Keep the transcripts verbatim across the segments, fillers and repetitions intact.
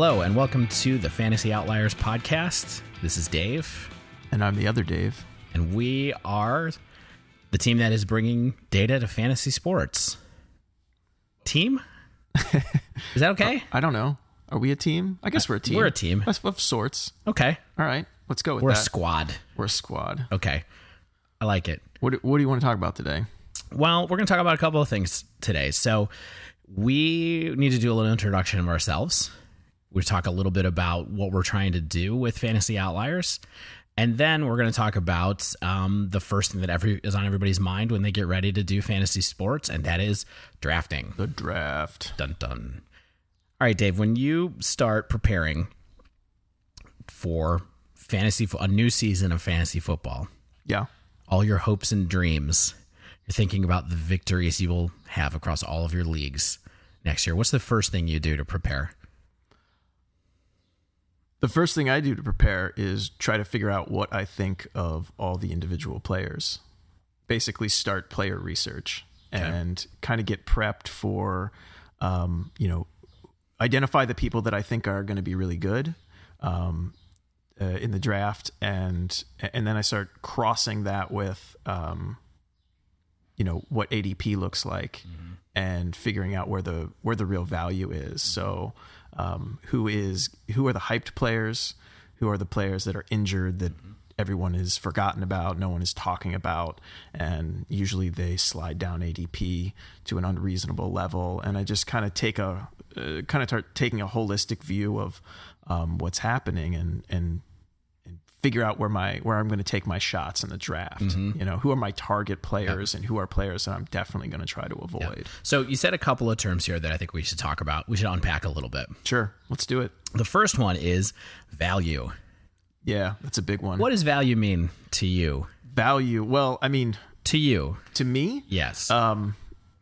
Hello, and welcome to the Fantasy Outliers podcast. This is Dave. And I'm the other Dave. And we are the team that is bringing data to fantasy sports. Team? Is that okay? I don't know. Are we a team? I guess we're a team. We're a team. Of, of sorts. Okay. All right. Let's go with We're that. a squad. We're a squad. Okay. I like it. What, what do you want to talk about today? Well, we're going to talk about a couple of things today. So we need to do a little introduction of ourselves. We talk a little bit about what we're trying to do with Fantasy Outliers. And then we're going to talk about um, the first thing that every is on everybody's mind when they get ready to do fantasy sports, and that is drafting. The draft. Dun dun. All right, Dave, when you start preparing for fantasy, a new season of fantasy football, Yeah. all your hopes and dreams, you're thinking about the victories you will have across all of your leagues next year. What's the first thing you do to prepare? The first thing I do to prepare is try to figure out what I think of all the individual players. Basically start player research Okay. and kind of get prepped for, um, you know, identify the people that I think are going to be really good um, uh, in the draft. And, and then I start crossing that with, um, you know, what A D P looks like mm-hmm. and figuring out where the, where the real value is. So, Um, who is who are the hyped players? Who are the players that are injured that mm-hmm. everyone is forgotten about, no one is talking about, and usually they slide down A D P to an unreasonable level. And I just kind of take a uh, kind of start taking a holistic view of um, what's happening and and and figure out where my where I'm going to take my shots in the draft. Mm-hmm. You know, who are my target players, yeah. and who are players that I'm definitely going to try to avoid. Yeah. So you said a couple of terms here that I think we should talk about. We should unpack a little bit. Sure, let's do it. The first one is value. Yeah, that's a big one. What does value mean to you? Value. Well, I mean, to you, to me, yes. Um,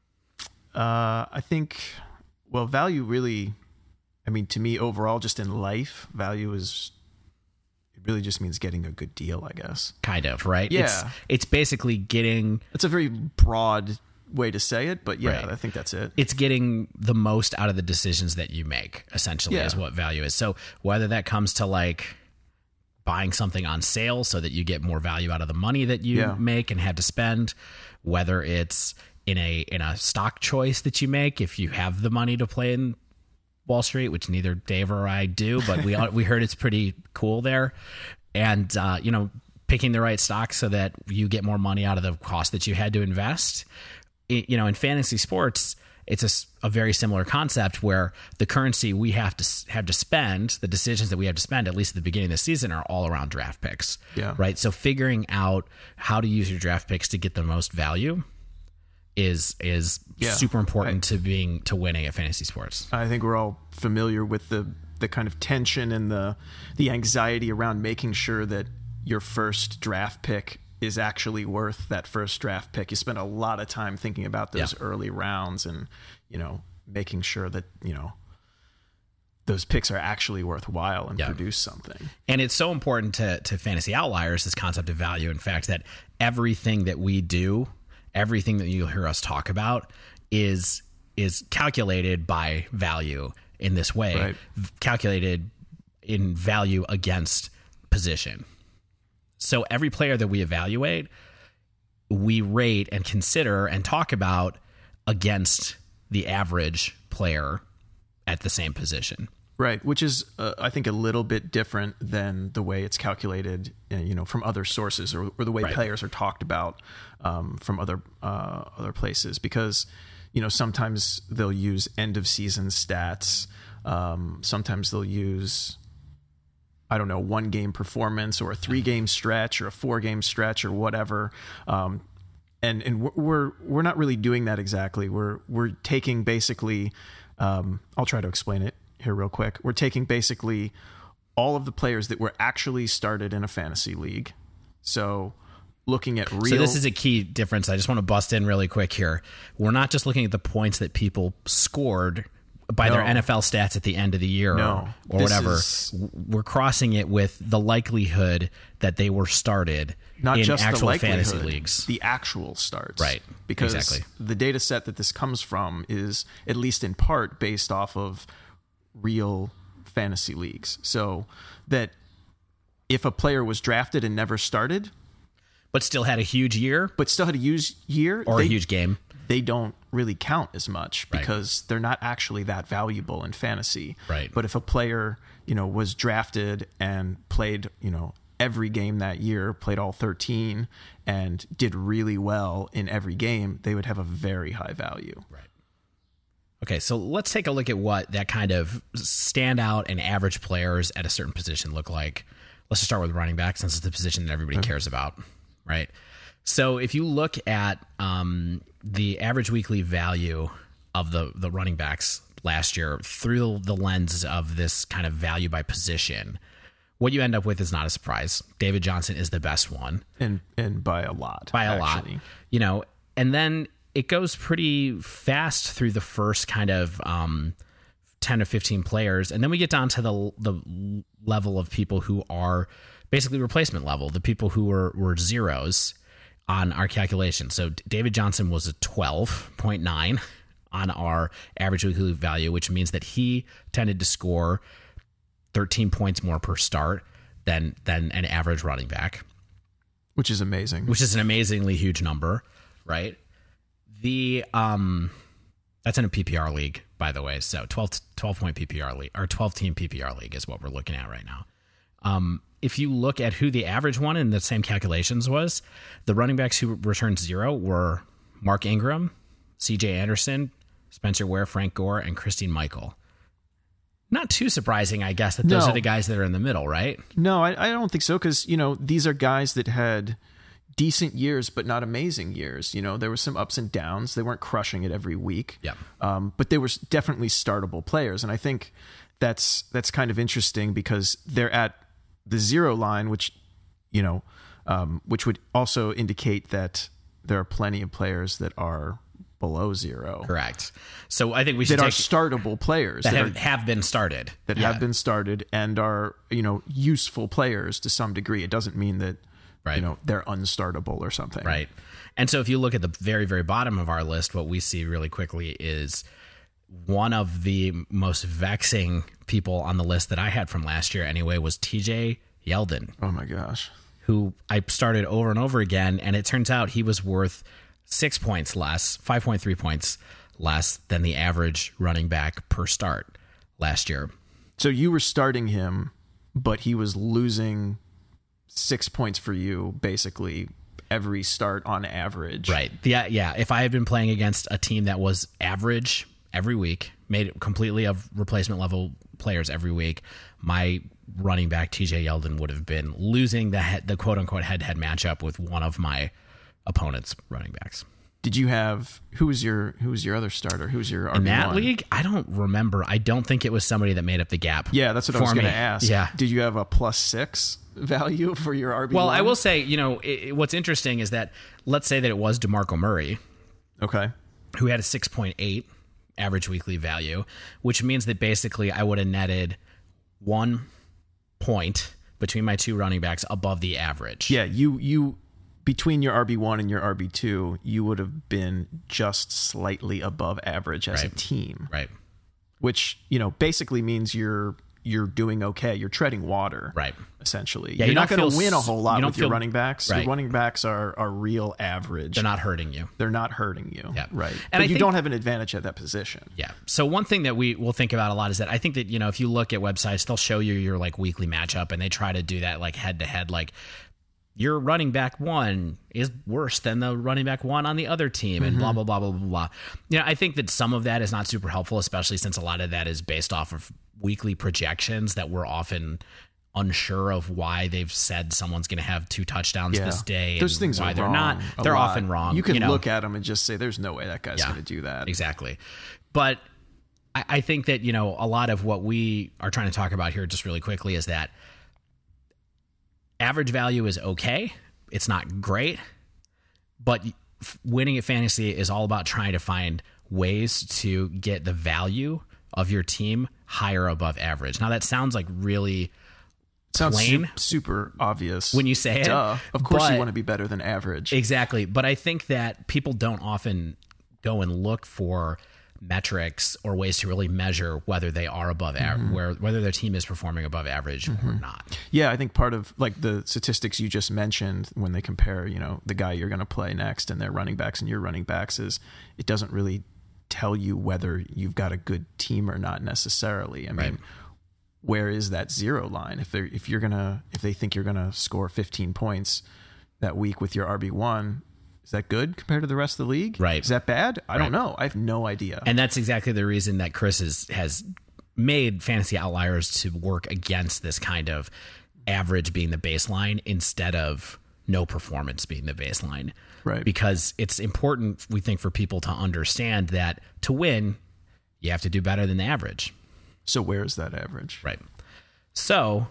uh, I think. Well, value really. I mean, to me, overall, just in life, value is. It really just means getting a good deal, I guess. Kind of, right? Yeah. It's, it's basically getting... It's a very broad way to say it, but yeah, right. I think that's it. It's getting the most out of the decisions that you make, essentially, yeah. is what value is. So whether that comes to like buying something on sale so that you get more value out of the money that you yeah. make and have to spend, whether it's in a in a stock choice that you make, if you have the money to play in Wall Street, which neither Dave or I do, but we we heard it's pretty cool there. And, uh, you know, picking the right stock so that you get more money out of the cost that you had to invest. It, you know, in fantasy sports, it's a, a very similar concept where the currency we have to have to spend, the decisions that we have to spend, at least at the beginning of the season, are all around draft picks. Yeah. Right. So figuring out how to use your draft picks to get the most value is is yeah, super important I, to being to winning at fantasy sports. I think we're all familiar with the the kind of tension and the the anxiety around making sure that your first draft pick is actually worth that first draft pick. You spend a lot of time thinking about those yeah. early rounds and, you know, making sure that, you know, those picks are actually worthwhile and yeah. produce something. And it's so important to to Fantasy Outliers, this concept of value. In fact, that everything that we do, everything that you'll hear us talk about is is calculated by value in this way, right. calculated in value against position. So every player that we evaluate, we rate and consider and talk about against the average player at the same position. Right, which is, uh, I think, a little bit different than the way it's calculated, uh, you know, from other sources or, or the way right. players are talked about um, from other uh, other places. Because, you know, sometimes they'll use end of season stats. Um, sometimes they'll use, I don't know, one game performance or a three game stretch or a four game stretch or whatever. Um, and and we're we're not really doing that exactly. We're we're taking basically. Um, I'll try to explain it here real quick. We're taking basically all of the players that were actually started in a fantasy league. So looking at real... So this is a key difference. I just want to bust in really quick here. We're not just looking at the points that people scored by no. their N F L stats at the end of the year no. or, or whatever. Is... We're crossing it with the likelihood that they were started Not in just actual the fantasy leagues. The actual starts. Right. Because exactly. the data set that this comes from is, at least in part, based off of real fantasy leagues. So that if a player was drafted and never started, but still had a huge year, but still had a huge year or they, a huge game, they don't really count as much right. because they're not actually that valuable in fantasy. Right. But if a player, you know, was drafted and played, you know, every game that year, played all thirteen and did really well in every game, they would have a very high value. Right. Okay, so let's take a look at what that kind of standout and average players at a certain position look like. Let's just start with running back, since it's the position that everybody okay. cares about, right? So if you look at um, the average weekly value of the, the running backs last year through the lens of this kind of value by position, what you end up with is not a surprise. David Johnson is the best one. And and by a lot. By a actually. lot. You know, and then it goes pretty fast through the first kind of um, ten to fifteen players. And then we get down to the the level of people who are basically replacement level, the people who were, were zeros on our calculation. So David Johnson was a twelve point nine on our average weekly value, which means that he tended to score thirteen points more per start than than an average running back. Which is amazing. Which is an amazingly huge number, right? The um that's in a P P R league, by the way. So twelve, twelve point P P R league, or twelve team P P R league is what we're looking at right now. Um, if you look at who the average one in the same calculations was, the running backs who returned zero were Mark Ingram, C J Anderson, Spencer Ware, Frank Gore, and Christine Michael. Not too surprising, I guess, that those no. are the guys that are in the middle, right? No, I, I don't think so, because, you know, these are guys that had decent years, but not amazing years. You know, there were some ups and downs. They weren't crushing it every week. Yeah. Um, but they were definitely startable players. And I think that's that's kind of interesting because they're at the zero line, which, you know, um, which would also indicate that there are plenty of players that are below zero. Correct. So I think we should that take, are startable players that, that have, are, have been started. That yeah. have been started and are, you know, useful players to some degree. It doesn't mean that, right. you know, they're unstartable or something. Right. And so if you look at the very, very bottom of our list, what we see really quickly is one of the most vexing people on the list that I had from last year anyway was T J Yeldon. Oh my gosh. Who I started over and over again. And it turns out he was worth six points less, five point three points less than the average running back per start last year. So you were starting him, but he was losing six points for you basically every start on average. Right. Yeah. Yeah. If I had been playing against a team that was average every week, made it completely of replacement level players every week, my running back T J Yeldon would have been losing the head, the quote unquote head to head matchup with one of my opponent's running backs. Did you have who was your who was your other starter? Who was your R B one? In that league? I don't remember. I don't think it was somebody that made up the gap. Yeah, that's what I was going to ask. Yeah. Did you have a plus six value for your R B one? Well, I will say, you know, it, what's interesting is that let's say that it was DeMarco Murray. Okay. Who had a six point eight average weekly value, which means that basically I would have netted one point between my two running backs above the average. Yeah, you you between your R B one and your R B two, you would have been just slightly above average as right. a team. Right. Which, you know, basically means you're you're doing okay. You're treading water. Right. Essentially. Yeah, you're you not going to win a whole lot you with feel, your running backs. Right. Your running backs are, are real average. They're not hurting you. They're not hurting you. Yeah. Right. And but I you think, don't have an advantage at that position. Yeah. So one thing that we will think about a lot is that I think that, you know, if you look at websites, they'll show you your like weekly matchup and they try to do that like head to head, like your running back one is worse than the running back one on the other team and mm-hmm. blah, blah, blah, blah, blah, blah. You know, I think that some of that is not super helpful, especially since a lot of that is based off of weekly projections that we're often unsure of why they've said someone's going to have two touchdowns yeah. this day. Those and things why are they're wrong not. They're lot. often wrong. You can you know? look at them and just say, there's no way that guy's yeah, going to do that. Exactly. But I, I think that, you know, a lot of what we are trying to talk about here just really quickly is that average value is okay. It's not great, but winning at fantasy is all about trying to find ways to get the value of your team higher above average. Now that sounds like really sounds plain, su- super obvious when you say it. Duh. Of course but, you want to be better than average. Exactly. But I think that people don't often go and look for metrics or ways to really measure whether they are above mm-hmm. average, where whether their team is performing above average mm-hmm. or not. Yeah, I think part of like the statistics you just mentioned when they compare, you know, the guy you're going to play next and their running backs and your running backs is it doesn't really tell you whether you've got a good team or not necessarily. I mean, right. where is that zero line? If they're if you're gonna if they think you're gonna score fifteen points that week with your R B one. Is that good compared to the rest of the league? Right. Is that bad? I right. don't know. I have no idea. And that's exactly the reason that Chris is, has made Fantasy Outliers to work against this kind of average being the baseline instead of no performance being the baseline. Right. Because it's important, we think, for people to understand that to win, you have to do better than the average. So where's that average? Right. So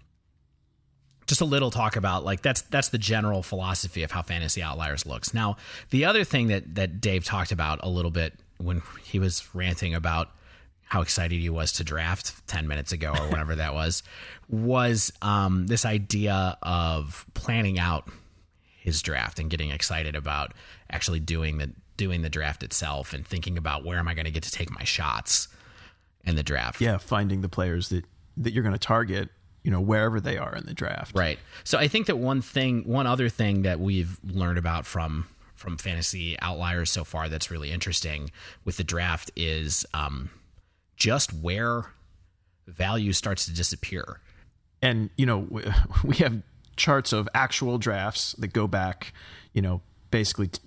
just a little talk about like that's that's the general philosophy of how Fantasy Outliers looks. Now, the other thing that that Dave talked about a little bit when he was ranting about how excited he was to draft ten minutes ago or whatever that was, was um, this idea of planning out his draft and getting excited about actually doing the doing the draft itself and thinking about where am I going to get to take my shots in the draft. Yeah, finding the players that, that you're going to target, you know, wherever they are in the draft. Right. So I think that one thing, one other thing that we've learned about from from Fantasy Outliers so far that's really interesting with the draft is um, just where value starts to disappear. And, you know, we have charts of actual drafts that go back, you know, basically t-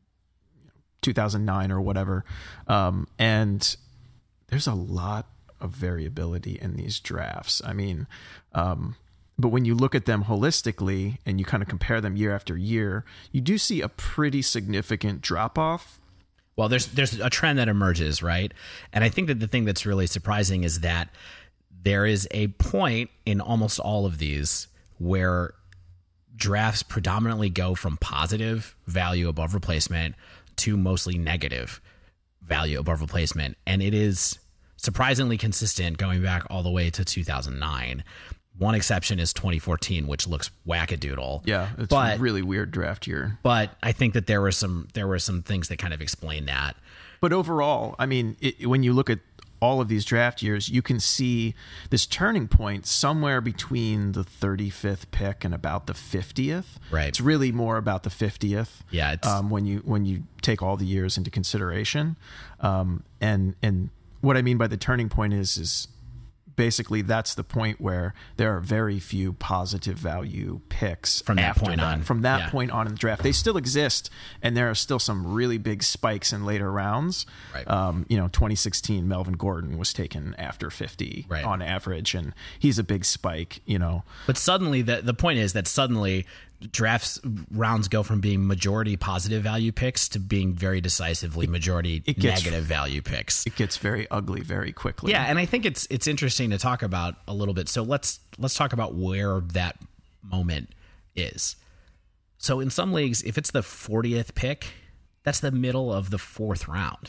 two thousand nine or whatever. Um, and there's a lot of variability in these drafts. I mean, um, but when you look at them holistically and you kind of compare them year after year, you do see a pretty significant drop off. Well, there's there's a trend that emerges, right? And I think that the thing that's really surprising is that there is a point in almost all of these where drafts predominantly go from positive value above replacement to mostly negative value above replacement. And it is surprisingly consistent going back all the way to two thousand nine. One exception is twenty fourteen, which looks wackadoodle. Yeah, it's but, a really weird draft year. But I think that there were some there were some things that kind of explain that. But overall, I mean, it, when you look at all of these draft years, you can see this turning point somewhere between the thirty-fifth pick and about the fiftieth. Right. It's really more about the fiftieth. Yeah. It's, um, when you when you take all the years into consideration, um, and and. What I mean by the turning point is, is basically that's the point where there are very few positive value picks from that point that. on. From that yeah. point on in the draft, they still exist, and there are still some really big spikes in later rounds. Right. Um, you know, twenty sixteen, Melvin Gordon was taken after fifty right. on average, and he's a big spike. You know, but suddenly the the point is that suddenly drafts rounds go from being majority positive value picks to being very decisively majority it gets, negative value picks. It gets very ugly very quickly. Yeah, and I think it's it's interesting to talk about a little bit. So let's let's talk about where that moment is. So in some leagues, if it's the fortieth pick, that's the middle of the fourth round.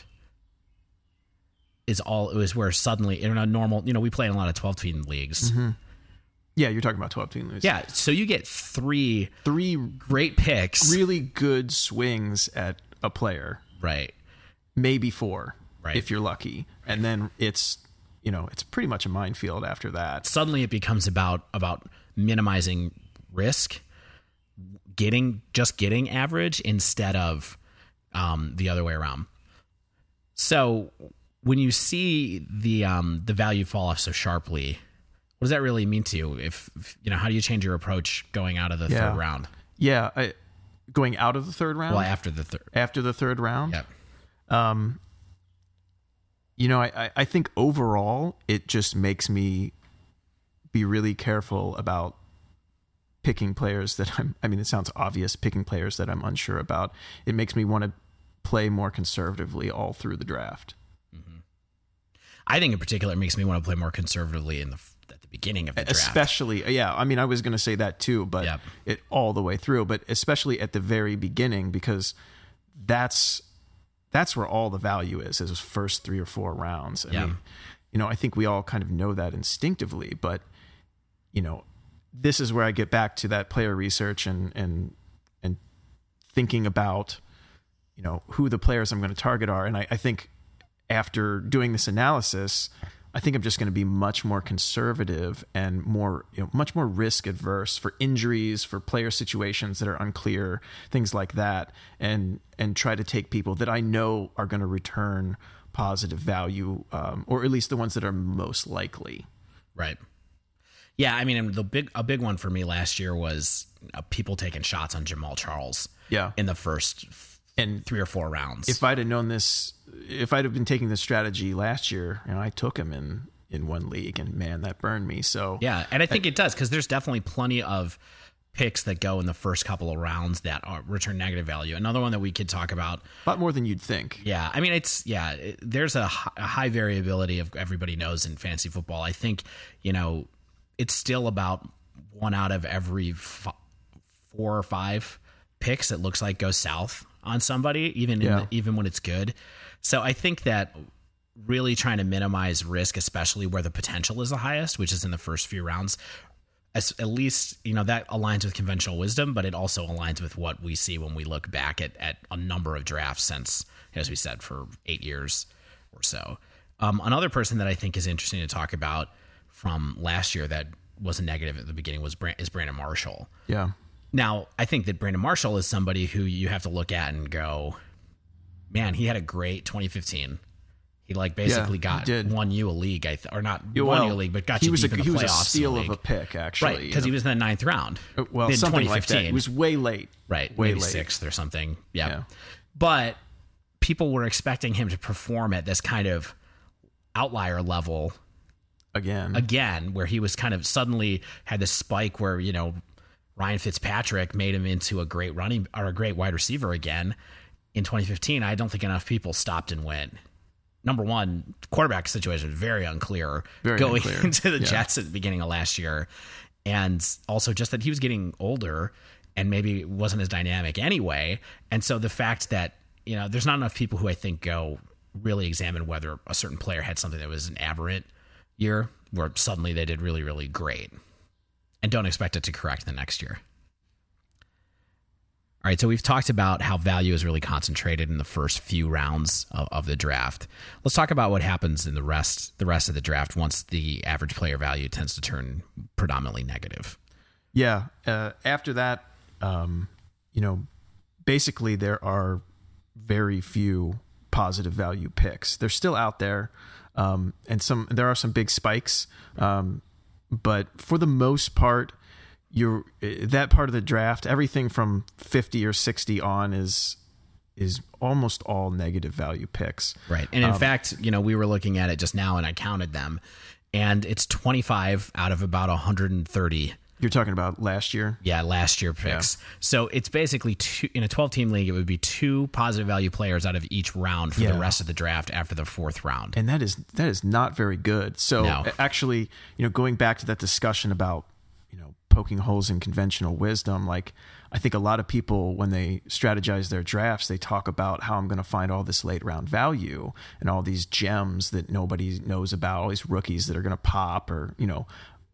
Is all it was where suddenly in a normal, you know, we play in a lot of twelve team leagues. Mm-hmm. Yeah, you're talking about twelve team leagues. Yeah, so you get three three great picks, really good swings at a player, right? Maybe four, right, if you're lucky, right. And then it's you know it's pretty much a minefield after that. Suddenly, it becomes about about minimizing risk, getting just getting average instead of um, the other way around. So when you see the um, the value fall off so sharply, what does that really mean to you? If, if you know, how do you change your approach going out of the yeah. third round? Yeah, I, going out of the third round. Well, after the third, after the third round. Yep. Um, you know, I, I think overall it just makes me be really careful about picking players that I'm. I mean, it sounds obvious. Picking players that I'm unsure about. It makes me want to play more conservatively all through the draft. Mm-hmm. I think in particular, it makes me want to play more conservatively in the at the beginning of the draft. Especially, yeah. I mean, I was going to say that too, but yep. it all the way through. But especially at the very beginning, because that's that's where all the value is. Is those first three or four rounds. I yep. mean, you know, I think we all kind of know that instinctively, but you know, this is where I get back to that player research and and and thinking about, you know, who the players I'm going to target are. And I, I think after doing this analysis, I think I'm just going to be much more conservative and more, you know, much more risk adverse for injuries, for player situations that are unclear, things like that, and and try to take people that I know are going to return positive value, um, or at least the ones that are most likely. Right. Yeah, I mean, the big a big one for me last year was uh, people taking shots on Jamal Charles. Yeah. In the first f- and three or four rounds. If I'd have known this, if I'd have been taking this strategy last year, you know, I took him in in one league, and man, that burned me. So yeah, and I think I, it does, because there's definitely plenty of picks that go in the first couple of rounds that are return negative value. Another one that we could talk about, a lot more than you'd think. Yeah, I mean, it's yeah. It, there's a, a high variability of everybody knows in fantasy football. I think, you know, it's still about one out of every f- four or five picks it looks like goes south on somebody, even yeah. in the, even when it's good. So I think that really trying to minimize risk, especially where the potential is the highest, which is in the first few rounds, as, at least, you know, that aligns with conventional wisdom, but it also aligns with what we see when we look back at, at a number of drafts since, as we said, for eight years or so. Um, another person that I think is interesting to talk about from last year that was a negative at the beginning was is Brandon Marshall. Yeah. Now, I think that Brandon Marshall is somebody who you have to look at and go, man, he had a great twenty fifteen. He like basically yeah, got won you a league, I th- or not yeah, won well, you a league, but got he you was deep a, in the he was playoffs. a steal of a pick, actually, right? Because he was in the ninth round. Well, in something twenty fifteen. like that. He was way late, right? Way maybe late. sixth or something. Yeah. yeah, but people were expecting him to perform at this kind of outlier level again, again, where he was kind of suddenly had this spike where, you know, Ryan Fitzpatrick made him into a great running or a great wide receiver again in twenty fifteen. I don't think enough people stopped and went. Number one, quarterback situation was very unclear very going unclear. into the yeah. Jets at the beginning of last year. And also just that he was getting older and maybe wasn't as dynamic anyway. And so the fact that, you know, there's not enough people who I think go really examine whether a certain player had something that was an aberrant year where suddenly they did really, really great, and don't expect it to correct the next year. All right, so we've talked about how value is really concentrated in the first few rounds of, of the draft. Let's talk about what happens in the rest the rest of the draft once the average player value tends to turn predominantly negative. Yeah, uh, after that, um, you know, basically there are very few positive value picks. They're still out there, um, and some there are some big spikes, um, but for the most part, you're that part of the draft, everything from fifty or sixty on is is almost all negative value picks. Right. And in um, fact, you know, we were looking at it just now and I counted them, and it's twenty-five out of about one hundred thirty. You're talking about last year? Yeah, last year picks. Yeah. So it's basically two, in a twelve-team league, it would be two positive value players out of each round for yeah. the rest of the draft after the fourth round. And that is that is not very good. So no. actually, you know, going back to that discussion about, you know, poking holes in conventional wisdom, like I think a lot of people, when they strategize their drafts, they talk about how I'm going to find all this late round value and all these gems that nobody knows about, all these rookies that are going to pop, or, you know,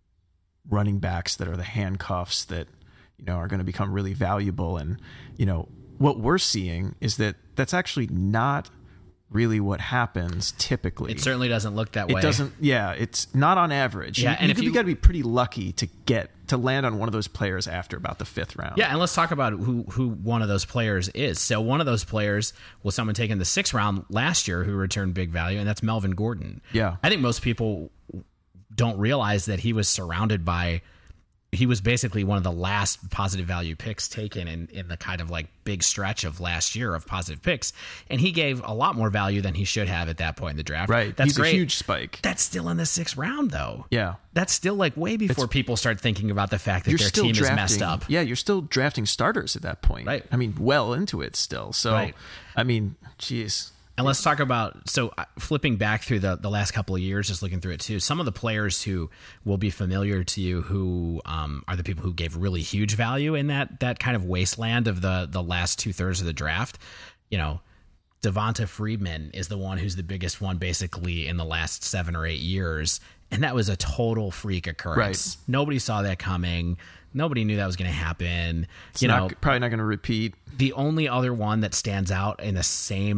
running backs that are the handcuffs that, you know, are going to become really valuable. And, you know, what we're seeing is that that's actually not really what happens typically. It certainly doesn't look that way. It doesn't. Yeah, it's not on average. Yeah, you, and you, if you, you got to be pretty lucky to get to land on one of those players after about the fifth round. Yeah, and let's talk about who who one of those players is. So one of those players was someone taken the sixth round last year who returned big value, and that's Melvin Gordon. Yeah, I think most people don't realize that he was surrounded by. He was basically one of the last positive value picks taken in, in the kind of like big stretch of last year of positive picks. And he gave a lot more value than he should have at that point in the draft. Right. That's He's great. a huge spike. That's still in the sixth round though. Yeah. That's still like way before it's, people start thinking about the fact that their team drafting, is messed up. Yeah. You're still drafting starters at that point. Right. I mean, well into it still. So, right. I mean, geez. And let's talk about, so flipping back through the, the last couple of years, just looking through it too, some of the players who will be familiar to you who um, are the people who gave really huge value in that that kind of wasteland of the, the last two thirds of the draft. You know, Devonta Freeman is the one who's the biggest one basically in the last seven or eight years. And that was a total freak occurrence. Right. Nobody saw that coming. Nobody knew that was going to happen. It's you not, know, probably not going to repeat. The only other one that stands out in the same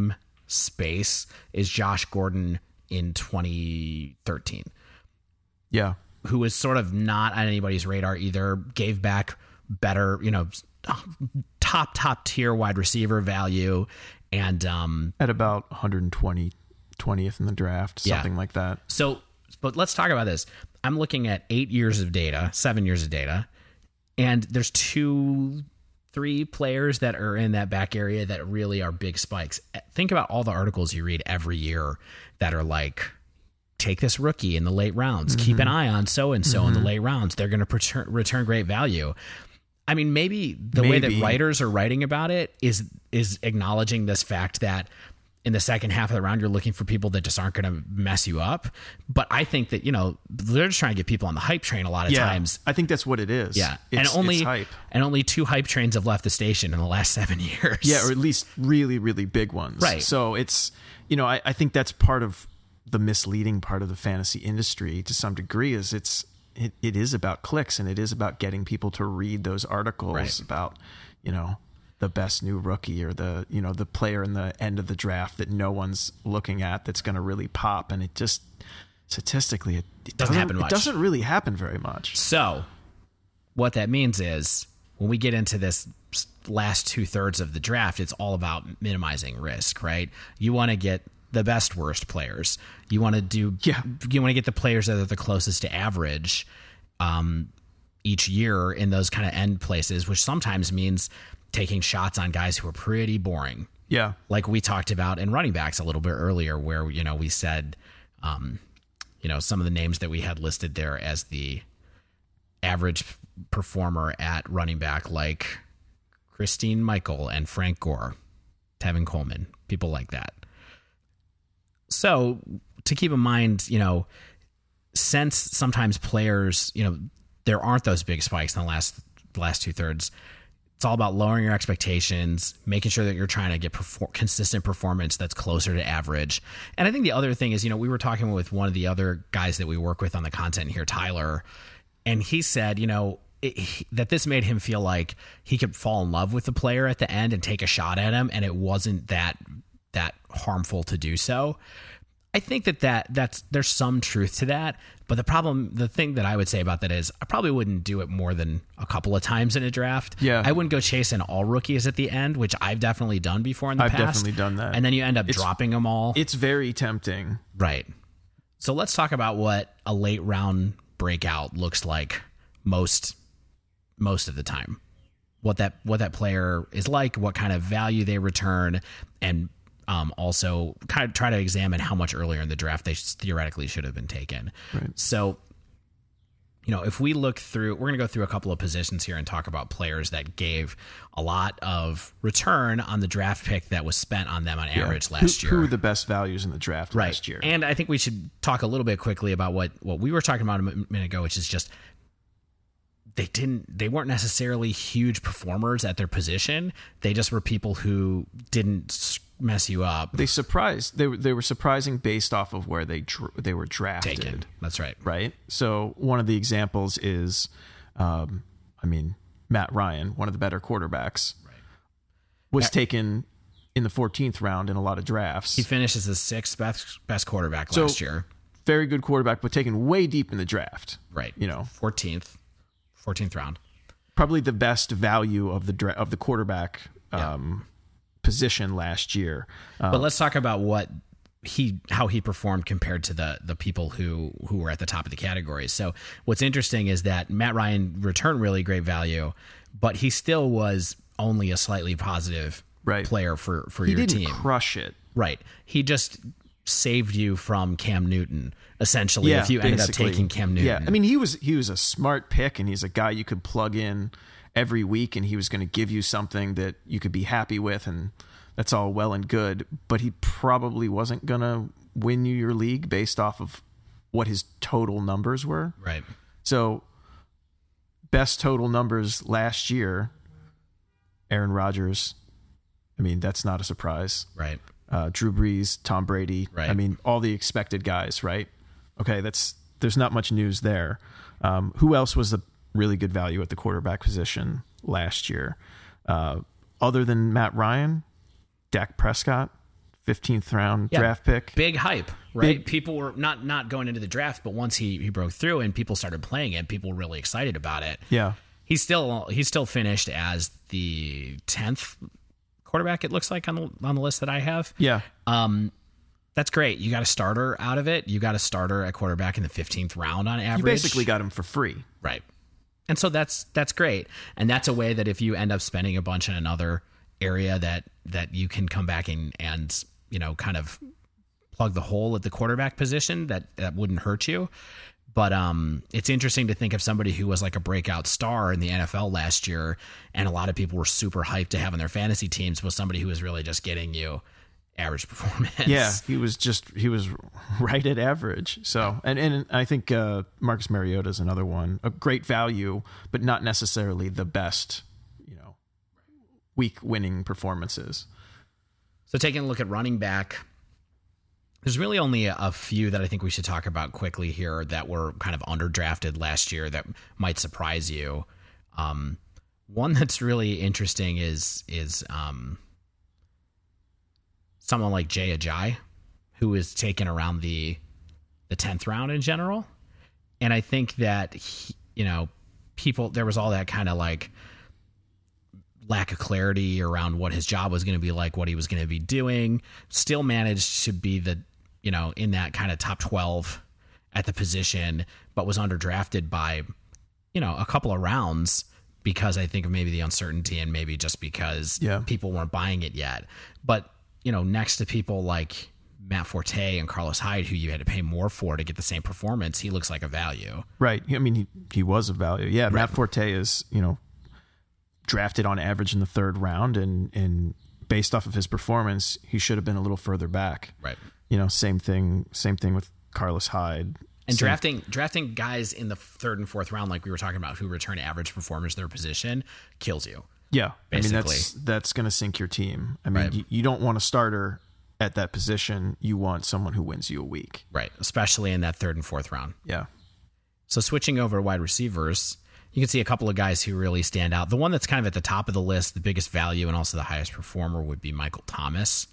space is Josh Gordon in twenty thirteen. Yeah. Who was sort of not on anybody's radar either, gave back better, you know, top, top tier wide receiver value. And um, at about one hundred twenty, twentieth in the draft, something yeah. like that. So, but let's talk about this. I'm looking at eight years of data, seven years of data, and there's two, three players that are in that back area that really are big spikes. Think about all the articles you read every year that are like, take this rookie in the late rounds, mm-hmm. keep an eye on so-and-so mm-hmm. in the late rounds. They're going to return, return great value. I mean, maybe the maybe. way that writers are writing about it is is acknowledging this fact that in the second half of the round, you're looking for people that just aren't going to mess you up. But I think that, you know, they're just trying to get people on the hype train a lot of yeah, times. I think that's what it is. Yeah. It's, and only it's hype. And only two hype trains have left the station in the last seven years. Yeah, or at least really, really big ones. Right. So it's, you know, I, I think that's part of the misleading part of the fantasy industry to some degree is it's, It, it is about clicks, and it is about getting people to read those articles right. about, you know, the best new rookie or the, you know, the player in the end of the draft that no one's looking at that's going to really pop. And it just statistically, it, it doesn't, doesn't happen much. It doesn't really happen very much. So what that means is when we get into this last two thirds of the draft, it's all about minimizing risk, right? You want to get the best worst players. You want to do yeah. you want to get the players that are the closest to average um, each year in those kind of end places, which sometimes means taking shots on guys who are pretty boring. Yeah. Like we talked about in running backs a little bit earlier where, you know, we said, um, you know, some of the names that we had listed there as the average performer at running back, like Christine Michael and Frank Gore, Tevin Coleman, people like that. So to keep in mind, you know, since sometimes players, you know, there aren't those big spikes in the last last two thirds, it's all about lowering your expectations, making sure that you're trying to get perfor- consistent performance that's closer to average. And I think the other thing is, you know, we were talking with one of the other guys that we work with on the content here, Tyler, and he said, you know, it, he, that this made him feel like he could fall in love with the player at the end and take a shot at him, and it wasn't that that harmful to do so. I think that, that that's there's some truth to that, but the problem, the thing that I would say about that is I probably wouldn't do it more than a couple of times in a draft. Yeah, I wouldn't go chasing all rookies at the end, which I've definitely done before in the I've past. I've definitely done that, and then you end up it's, dropping them all. It's very tempting, right? So let's talk about what a late round breakout looks like most most of the time. What that what that player is like, what kind of value they return, and Um, also kind of try to examine how much earlier in the draft they theoretically should have been taken. Right. So, you know, if we look through, we're going to go through a couple of positions here and talk about players that gave a lot of return on the draft pick that was spent on them on average yeah. last who, year. Who were the best values in the draft right. last year? And I think we should talk a little bit quickly about what, what we were talking about a minute ago, which is just they didn't they weren't necessarily huge performers at their position. They just were people who didn't mess you up. They surprised. They were they were surprising based off of where they dr- they were drafted. Taken. That's right. Right. So one of the examples is, um, I mean, Matt Ryan, one of the better quarterbacks, right. was Matt, taken in the fourteenth round in a lot of drafts. He finishes the sixth best best quarterback so, last year. Very good quarterback, but taken way deep in the draft. Right. You know, fourteenth, fourteenth round. Probably the best value of the dra- of the quarterback. Yeah. Um, position last year. Um, but let's talk about what he how he performed compared to the the people who who were at the top of the categories. So what's interesting is that Matt Ryan returned really great value, but he still was only a slightly positive right. player for for he your didn't team. Crush it. Right. He just saved you from Cam Newton essentially yeah, if you ended basically. up taking Cam Newton. Yeah. I mean, he was he was a smart pick, and he's a guy you could plug in every week, and he was going to give you something that you could be happy with, and that's all well and good, but he probably wasn't going to win you your league based off of what his total numbers were. Right. So best total numbers last year, Aaron Rodgers. I mean, that's not a surprise. Right. Uh, Drew Brees, Tom Brady. Right. I mean, all the expected guys, right? Okay, that's there's not much news there. Um, who else was a really good value at the quarterback position last year? Uh, other than Matt Ryan, Dak Prescott, fifteenth round yeah, draft pick. Big hype, right? Big. People were not not going into the draft, but once he, he broke through and people started playing it, people were really excited about it. Yeah. He's still he's still finished as the tenth quarterback, it looks like, on the on the list that I have. Yeah. Um that's great. You got a starter out of it. You got a starter at quarterback in the fifteenth round on average. You basically got him for free. Right. And so that's that's great. And that's a way that if you end up spending a bunch in another area that that you can come back in and, you know, kind of plug the hole at the quarterback position, that that wouldn't hurt you. But um, it's interesting to think of somebody who was like a breakout star in the N F L last year, and a lot of people were super hyped to have on their fantasy teams, was somebody who was really just getting you average performance. Yeah, he was just he was right at average. So, and and I think uh, Marcus Mariota is another one, a great value, but not necessarily the best, you know, week winning performances. So, taking a look at running back. There's really only a few that I think we should talk about quickly here that were kind of underdrafted last year that might surprise you. Um, one that's really interesting is is um, someone like Jay Ajayi, who is taken around the the tenth round in general. And I think that, he, you know, people, there was all that kind of like lack of clarity around what his job was going to be like, what he was going to be doing, still managed to be the, you know, in that kind of top twelve at the position, but was underdrafted by, you know, a couple of rounds because I think of maybe the uncertainty and maybe just because yeah. people weren't buying it yet. But, you know, next to people like Matt Forte and Carlos Hyde, who you had to pay more for to get the same performance, he looks like a value. Right. I mean, he, he was a value. Yeah. Right. Matt Forte is, you know, drafted on average in the third round, and, and based off of his performance, he should have been a little further back. Right. You know, same thing, same thing with Carlos Hyde. And same. drafting drafting guys in the third and fourth round, like we were talking about, who return average performers to their position, kills you. Yeah. Basically. I mean, that's, that's going to sink your team. I mean, right. you, you don't want a starter at that position. You want someone who wins you a week. Right. Especially in that third and fourth round. Yeah. So switching over to wide receivers, you can see a couple of guys who really stand out. The one that's kind of at the top of the list, the biggest value and also the highest performer, would be Michael Thomas.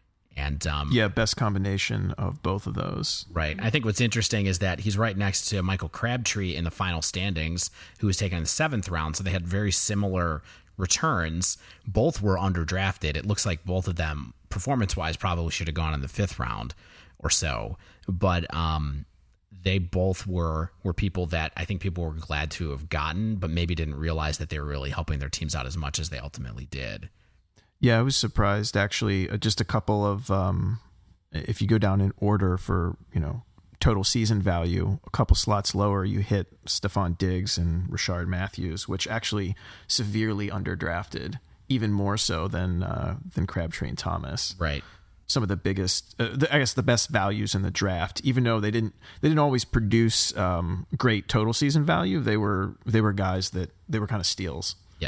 And um, yeah, best combination of both of those. Right. I think what's interesting is that he's right next to Michael Crabtree in the final standings, who was taken in the seventh round. So they had very similar returns. Both were underdrafted. It looks like both of them, performance-wise, probably should have gone in the fifth round or so. But um, they both were were people that I think people were glad to have gotten, but maybe didn't realize that they were really helping their teams out as much as they ultimately did. Yeah, I was surprised, actually. Just a couple of, um, if you go down in order for, you know, total season value, a couple slots lower, you hit Stephon Diggs and Rashard Matthews, which actually severely underdrafted, even more so than uh, than Crabtree and Thomas. Right. Some of the biggest, uh, the, I guess, the best values in the draft. Even though they didn't, they didn't always produce um, great total season value. They were they were guys that they were kind of steals. Yeah.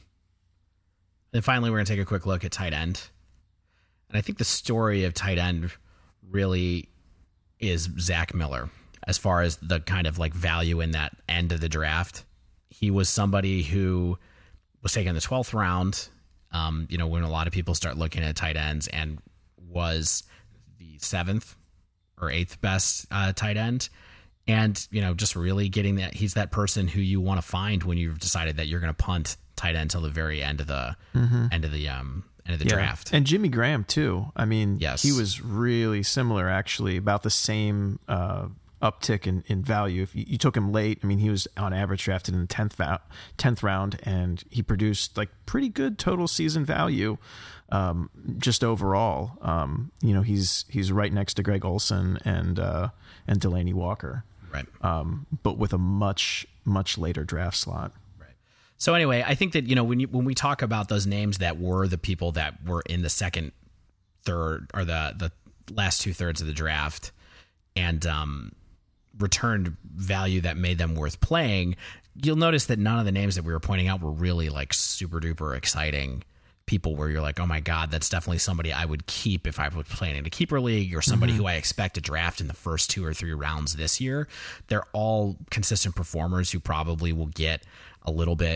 And finally, we're going to take a quick look at tight end. And I think the story of tight end really is Zach Miller, as far as the kind of like value in that end of the draft. He was somebody who was taken in the twelfth round, um, you know, when a lot of people start looking at tight ends, and was the seventh or eighth best uh, tight end. And, you know, just really getting that, he's that person who you want to find when you've decided that you're going to punt tight end till the very end of the mm-hmm. end of the um end of the yeah. draft. And Jimmy Graham too. I mean, yes. he was really similar, actually, about the same uh, uptick in, in value. If you, you took him late, I mean, he was on average drafted in the tenth va- tenth round, and he produced like pretty good total season value. Um, just overall, um, you know, he's he's right next to Greg Olsen and uh, and Delaney Walker, right? Um, but with a much much later draft slot. Right. So anyway, I think that, you know, when you, when we talk about those names that were the people that were in the second, third, or the the last two thirds of the draft, and um, returned value that made them worth playing, you'll notice that none of the names that we were pointing out were really like super duper exciting people where you're like, oh my God, that's definitely somebody I would keep if I was playing in a keeper league, or somebody mm-hmm. who I expect to draft in the first two or three rounds this year. They're all consistent performers who probably will get a little bit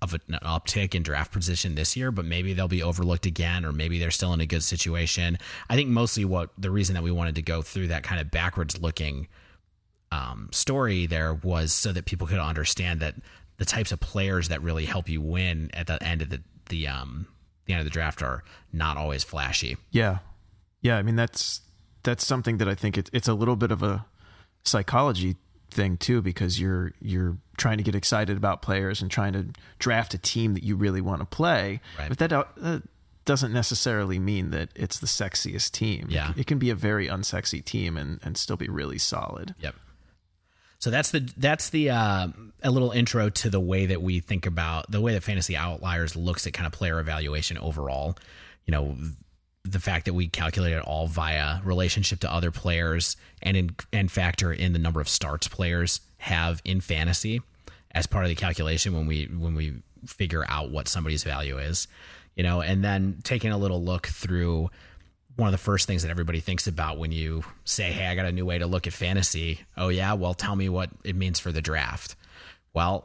of an uptick in draft position this year, but maybe they'll be overlooked again, or maybe they're still in a good situation. I think mostly what the reason that we wanted to go through that kind of backwards looking um, story there was so that people could understand that the types of players that really help you win at the end of the, the, um, the end of the draft are not always flashy. Yeah. Yeah. I mean, that's, that's something that I think it, it's a little bit of a psychology thing too, because you're you're trying to get excited about players and trying to draft a team that you really want to play. Right. But that, that doesn't necessarily mean that it's the sexiest team. Yeah. It, it can be a very unsexy team and, and still be really solid. Yep. So that's the that's the uh, a little intro to the way that we think about the way that Fantasy Outliers looks at kind of player evaluation overall. You know, the fact that we calculate it all via relationship to other players and in, and factor in the number of starts players have in fantasy as part of the calculation when we when we figure out what somebody's value is, you know, and then taking a little look through one of the first things that everybody thinks about when you say, hey, I got a new way to look at fantasy. Oh yeah, well, tell me what it means for the draft. Well,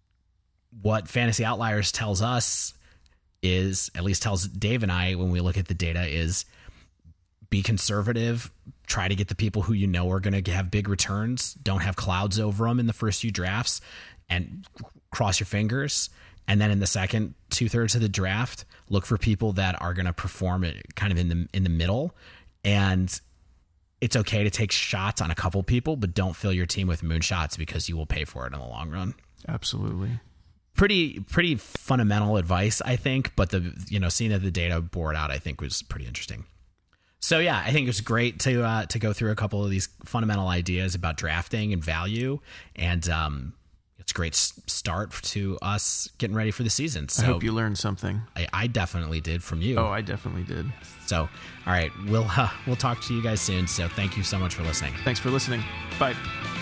what Fantasy Outliers tells us is, at least tells Dave and I when we look at the data, is be conservative, try to get the people who you know are going to have big returns, don't have clouds over them in the first few drafts, and cross your fingers. And then in the second two thirds of the draft, look for people that are going to perform it kind of in the in the middle. And it's okay to take shots on a couple people, but don't fill your team with moonshots because you will pay for it in the long run. Absolutely. Pretty, pretty fundamental advice, I think, but the, you know, seeing that the data bore it out, I think was pretty interesting. So yeah, I think it was great to, uh, to go through a couple of these fundamental ideas about drafting and value. And, um, it's a great start to us getting ready for the season. So I hope you learned something. I, I definitely did from you. Oh, I definitely did. So, all right, we'll, uh, we'll talk to you guys soon. So thank you so much for listening. Thanks for listening. Bye.